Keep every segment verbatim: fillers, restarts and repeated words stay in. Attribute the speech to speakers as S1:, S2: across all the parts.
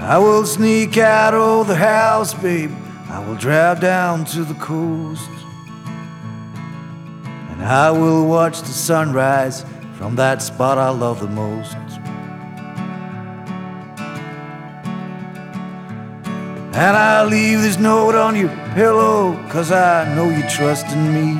S1: I will sneak out of the house, babe. I will drive down to the coast, and I will watch the sunrise from that spot I love the most. And I'll leave this note on your pillow, 'cause I know you trust in me.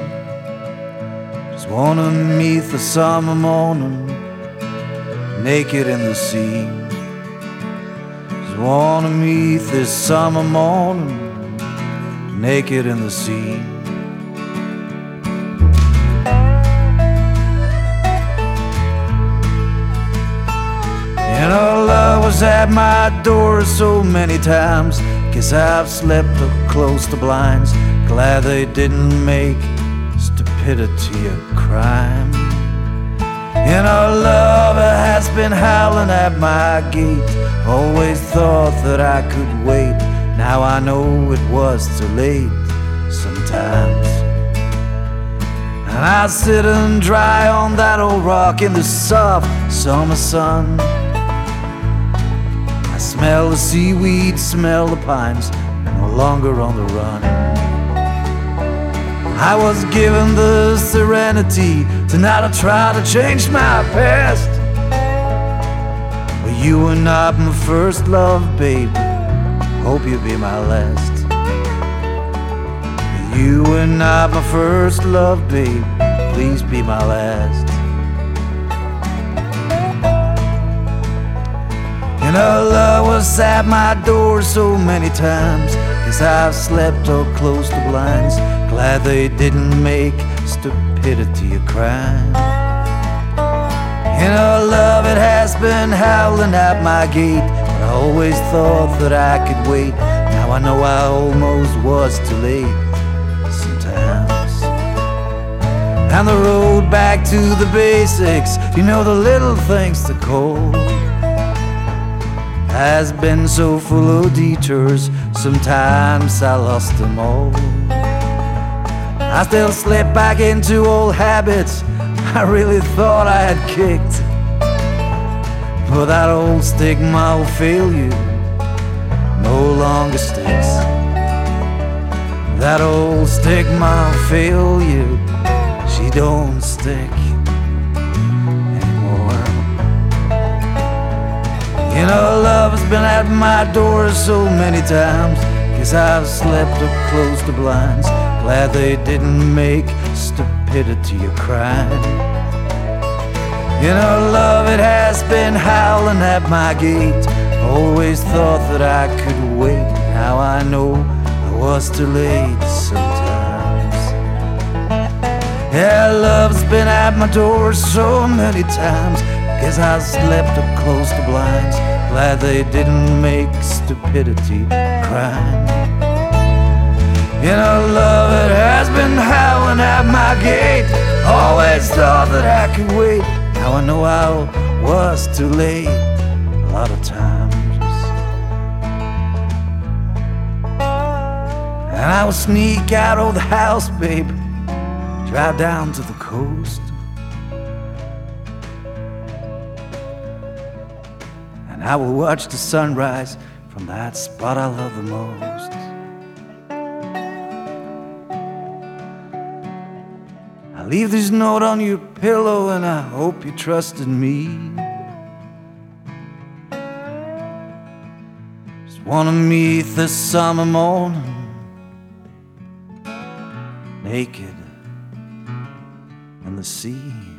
S1: Just wanna meet the summer morning, naked in the sea. Just wanna meet this summer morning, naked in the sea. You know, love was at my door so many times. Guess I've slept up close to blinds. Glad they didn't make stupidity a crime. You know, love has been howling at my gate. Always thought that I could wait. Now I know it was too late sometimes. And I sit and dry on that old rock in the soft summer sun. I smell the seaweed, smell the pines, no longer on the run. I was given the serenity to not try to change my past. But you were not my first love, babe. Hope you'll be my last. You were not my first love, babe. Please be my last. You know, love was at my door so many times. Guess I've slept all close to blinds. Glad they didn't make stupidity a crime. You know, love, it has been howling at my gate. But I always thought that I could wait. Now I know I almost was too late sometimes. And the road back to the basics, you know, the little things to call, has been so full of detours. Sometimes I lost them all. I still slip back into old habits I really thought I had kicked. But that old stigma of failure no longer sticks. That old stigma of failure, she don't stick anymore. You know, love has been at my door so many times. Guess I've slept up close to blinds. Glad they didn't make stupidity a crime. You know, love, it has been howling at my gate. Always thought that I could wait. Now I know I was too late sometimes. Yeah, love's been at my door so many times. Guess I slept up close to blinds. Glad they didn't make stupidity a crime. You know, love, it has been howling at my gate. Always thought that I could wait. Now I know I was too late a lot of times. And I would sneak out of the house, babe, drive down to the coast, and I will watch the sunrise from that spot I love the most. I leave this note on your pillow, and I hope you trust in me. Just wanna meet this summer morning, naked in the sea.